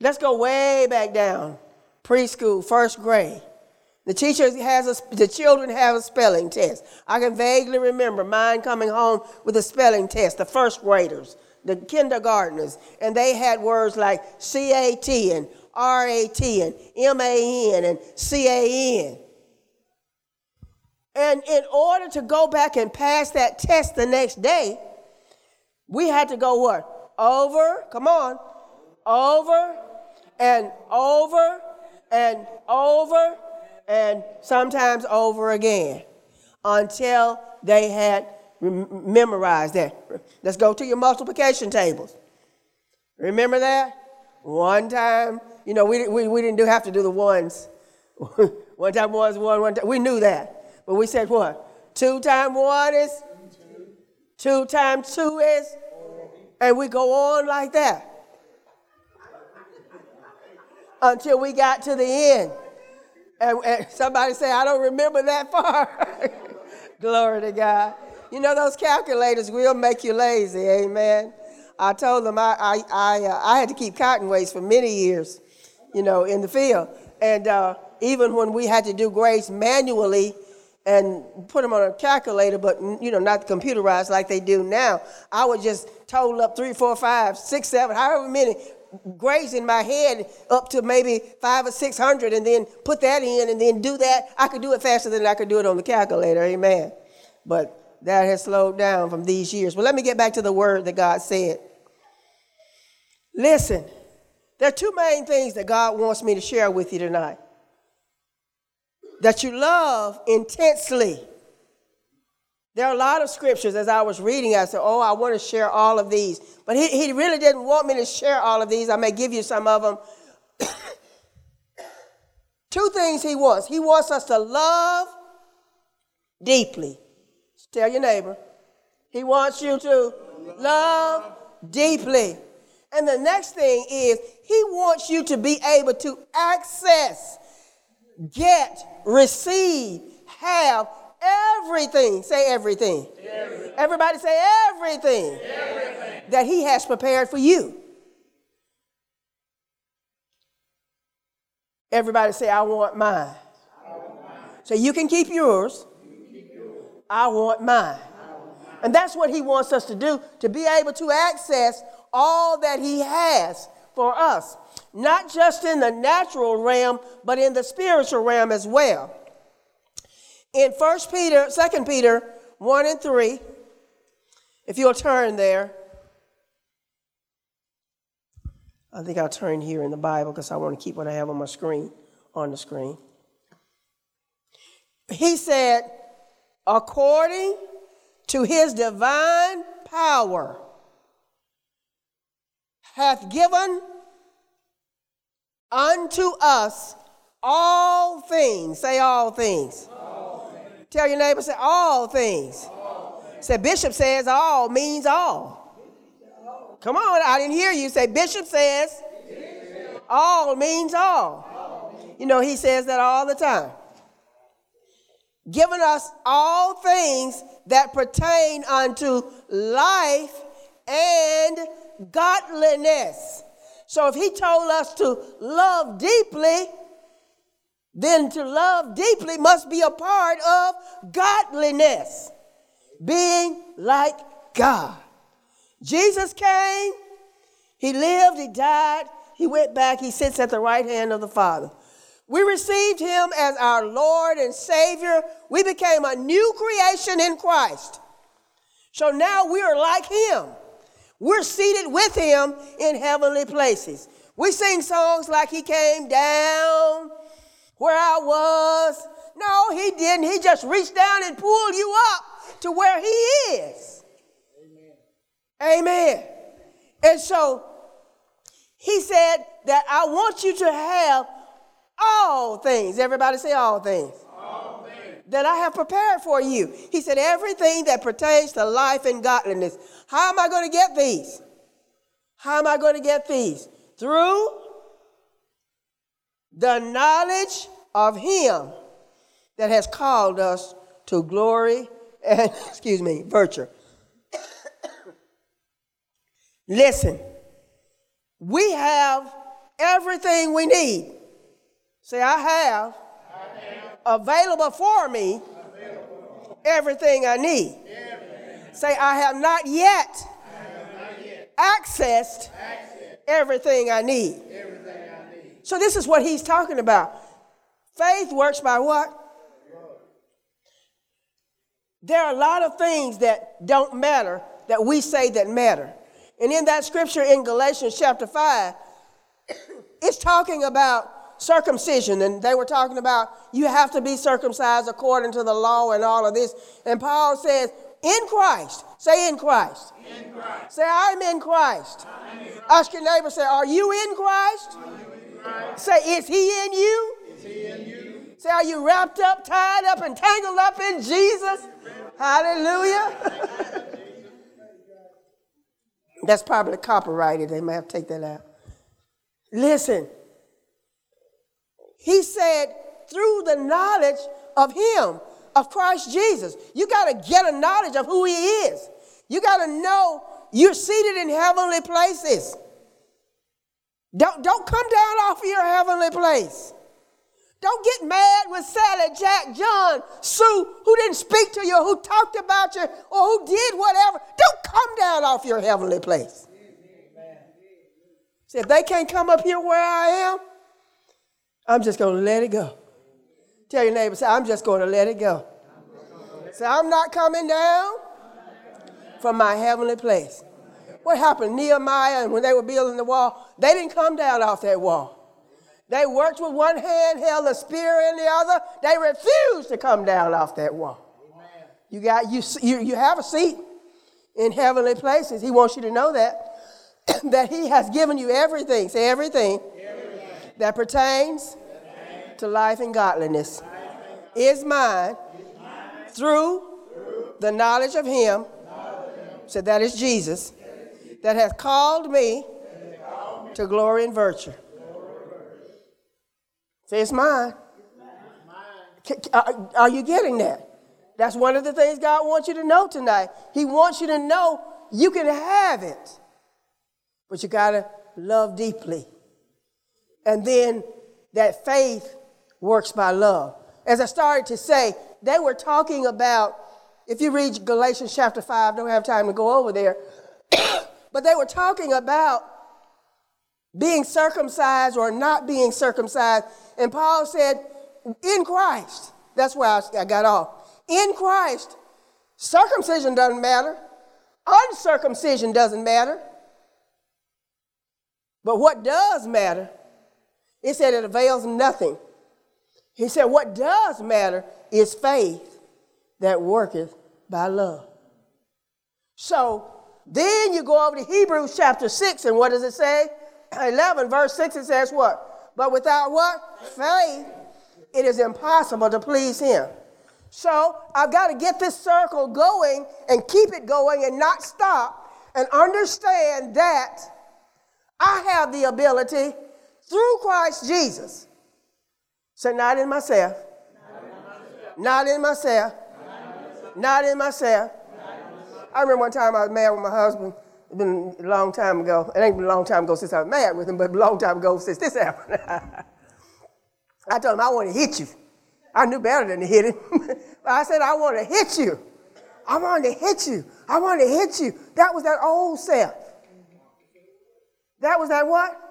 Let's go way back down. Preschool, first grade. The children have a spelling test. I can vaguely remember mine coming home with a spelling test, the first graders, the kindergartners, and they had words like CAT and RAT and MAN and CAN. And in order to go back and pass that test the next day, we had to go what? Over, come on, over and over and over and sometimes over again until they had memorized that. Let's go to your multiplication tables. Remember that? One time, we didn't have to do the ones. One time one is one time. We knew that. But we said what? 2 times 1 is? 2 times 2 is? And we go on like that until we got to the end. And somebody say, I don't remember that far. Glory to God. Those calculators will make you lazy, amen. I told them I had to keep cotton weights for many years, in the field. And even when we had to do grades manually and put them on a calculator, but, not computerized like they do now, I would just total up 3, 4, 5, 6, 7, however many grades in my head up to maybe 500 or 600 and then put that in and then do that. I could do it faster than I could do it on the calculator, amen. But that has slowed down from these years. But let me get back to the word that God said. Listen, there are 2 main things that God wants me to share with you tonight. That you love intensely. There are a lot of scriptures as I was reading. I said, I want to share all of these. But he really didn't want me to share all of these. I may give you some of them. 2 things he wants. He wants us to love deeply. Tell your neighbor. He wants you to love deeply. And the next thing is he wants you to be able to access, get, receive, have everything. Say everything. Everybody say everything. That he has prepared for you. Everybody say, I want mine. So you can keep yours. I want mine. And that's what he wants us to do, to be able to access all that he has for us. Not just in the natural realm, but in the spiritual realm as well. In 2 Peter 1 and 3, if you'll turn there. I think I'll turn here in the Bible because I want to keep what I have on the screen. He said, according to his divine power, hath given unto us all things. Say all things. Tell your neighbor, say all things. Say Bishop says all means all. Come on, I didn't hear you. Say Bishop says all means all. He says that all the time. Giving us all things that pertain unto life and godliness. So if he told us to love deeply, then to love deeply must be a part of godliness, being like God. Jesus came, he lived, he died, he went back, he sits at the right hand of the Father. We received him as our Lord and Savior. We became a new creation in Christ. So now we are like him. We're seated with him in heavenly places. We sing songs like he came down where I was. No, he didn't. He just reached down and pulled you up to where he is. Amen. And so he said that I want you to have all things. Everybody say all things. All things. That I have prepared for you. He said everything that pertains to life and godliness. How am I going to get these? How am I going to get these? Through the knowledge of him that has called us to glory and, virtue. Listen, we have everything we need. Say, I have available for me everything I need. Say, I have not yet accessed everything I need. So this is what he's talking about. Faith works by what? There are a lot of things that don't matter that we say that matter. And in that scripture in Galatians chapter 5, it's talking about circumcision. And they were talking about you have to be circumcised according to the law and all of this. And Paul says, in Christ. Say in Christ. In Christ. Say, I'm in Christ. Ask your neighbor, say, are you in Christ? Say, is he in you? Is he in you? Say, are you wrapped up, tied up, and tangled up in Jesus? Hallelujah. That's probably copyrighted. They may have to take that out. Listen. He said, through the knowledge of him, of Christ Jesus. You got to get a knowledge of who he is. You got to know you're seated in heavenly places. Don't come down off of your heavenly place. Don't get mad with Sally, Jack, John, Sue, who didn't speak to you, who talked about you, or who did whatever. Don't come down off your heavenly place. See, if they can't come up here where I am, I'm just going to let it go. Tell your neighbor, say, I'm just going to let it go. Say, I'm not coming down from my heavenly place. What happened? Nehemiah, and when they were building the wall, they didn't come down off that wall. They worked with one hand, held a spear in the other. They refused to come down off that wall. You have a seat in heavenly places. He wants you to know that, that he has given you everything. Say everything. That pertains to life and godliness is mine through the knowledge of him. So that is Jesus, that has called me to glory and virtue. Say, it's mine. Are you getting that? That's one of the things God wants you to know tonight. He wants you to know you can have it, but you got to love deeply. And then that faith works by love. As I started to say, they were talking about, if you read Galatians chapter 5, don't have time to go over there, but they were talking about being circumcised or not being circumcised. And Paul said, in Christ, that's where I got off. In Christ, circumcision doesn't matter. Uncircumcision doesn't matter. But what does matter, it said it avails nothing. He said what does matter is faith that worketh by love. So then you go over to Hebrews chapter 6, and what does it say? 11, verse 6, it says what? But without what? Faith, it is impossible to please him. So I've got to get this circle going and keep it going and not stop and understand that I have the ability through Christ Jesus. So not in myself. Not in myself. Not in myself. I remember one time I was mad with my husband. It's been a long time ago. It ain't been a long time ago since I was mad with him, but a long time ago since this happened. I told him, I want to hit you. I knew better than to hit him. But I said, I want to hit you. I want to hit you. I want to hit you. That was that old self. That was that what?